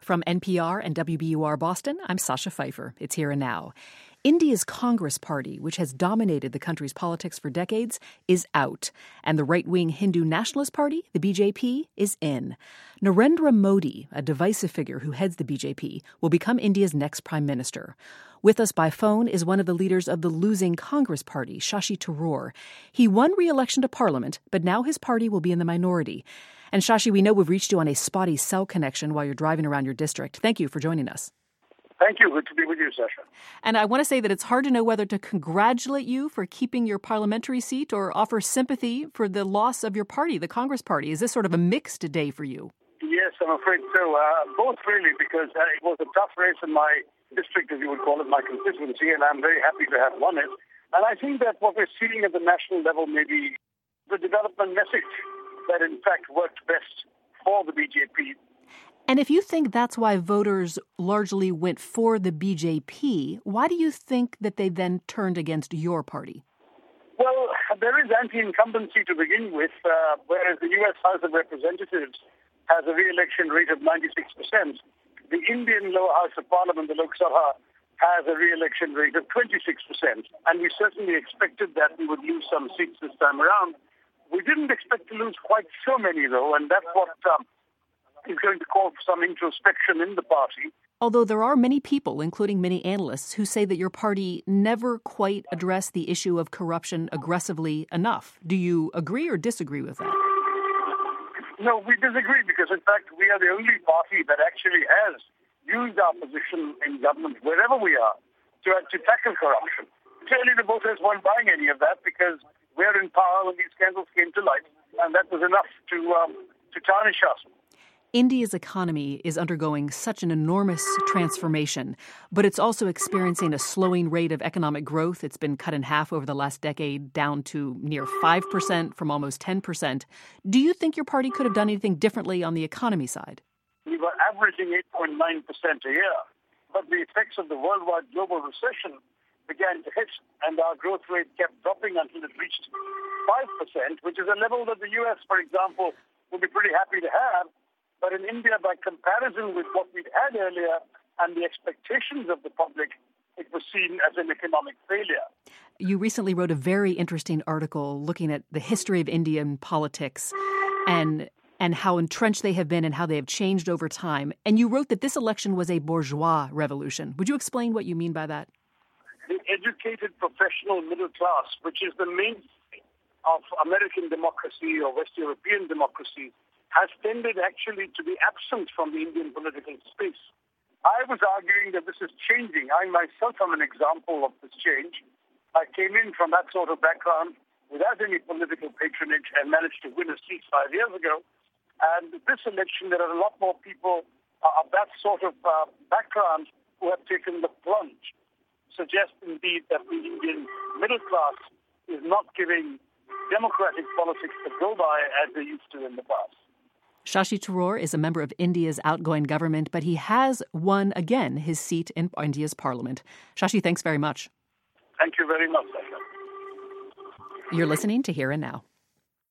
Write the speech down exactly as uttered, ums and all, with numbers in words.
From N P R and W B U R Boston, I'm Sasha Pfeiffer. It's Here and Now. India's Congress Party, which has dominated the country's politics for decades, is out. And the right-wing Hindu Nationalist Party, the B J P, is in. Narendra Modi, a divisive figure who heads the B J P, will become India's next prime minister. With us by phone is one of the leaders of the losing Congress Party, Shashi Tharoor. He won re-election to Parliament, but now his party will be in the minority. And Shashi, we know we've reached you on a spotty cell connection while you're driving around your district. Thank you for joining us. Thank you. Good to be with you, Sasha. And I want to say that it's hard to know whether to congratulate you for keeping your parliamentary seat or offer sympathy for the loss of your party, the Congress Party. Is this sort of a mixed day for you? Yes, I'm afraid so. Uh, both really, because uh, it was a tough race in my district, as you would call it, my constituency, and I'm very happy to have won it. And I think that what we're seeing at the national level may be the development message that in fact worked best for the B J P. And if you think that's why voters largely went for the B J P, why do you think that they then turned against your party? Well, there is anti-incumbency to begin with, uh, whereas the U S House of Representatives has a re-election rate of ninety-six percent. The Indian lower house of parliament, the Lok Sabha, has a re-election rate of twenty-six percent. And we certainly expected that we would lose some seats this time around. We didn't expect to lose quite so many, though, and that's what um, is going to call for some introspection in the party. Although there are many people, including many analysts, who say that your party never quite addressed the issue of corruption aggressively enough. Do you agree or disagree with that? No, we disagree because, in fact, we are the only party that actually has used our position in government, wherever we are, to, uh, to tackle corruption. Clearly, the voters weren't buying any of that because we're in power when these scandals came to light, and that was enough to um, to tarnish us. India's economy is undergoing such an enormous transformation, but it's also experiencing a slowing rate of economic growth. It's been cut in half over the last decade, down to near five percent from almost ten percent. Do you think your party could have done anything differently on the economy side? We were averaging eight point nine percent a year, but the effects of the worldwide global recession began to hit, and our growth rate kept dropping until it reached five percent, which is a level that the U S, for example, would be pretty happy to have. But in India, by comparison with what we'd had earlier and the expectations of the public, it was seen as an economic failure. You recently wrote a very interesting article looking at the history of Indian politics and and how entrenched they have been and how they have changed over time. And you wrote that this election was a bourgeois revolution. Would you explain what you mean by that? The educated professional middle class, which is the mainstay of American democracy or West European democracy, has tended actually to be absent from the Indian political space. I was arguing that this is changing. I myself am an example of this change. I came in from that sort of background without any political patronage and managed to win a seat five years ago. And this election, there are a lot more people uh, of that sort of uh, background who have taken the plunge. Suggests indeed that the Indian middle class is not giving democratic politics to go by as they used to in the past. Shashi Tharoor is a member of India's outgoing government, but he has won again his seat in India's parliament. Shashi, thanks very much. Thank you very much, Sasha. You're listening to Here and Now.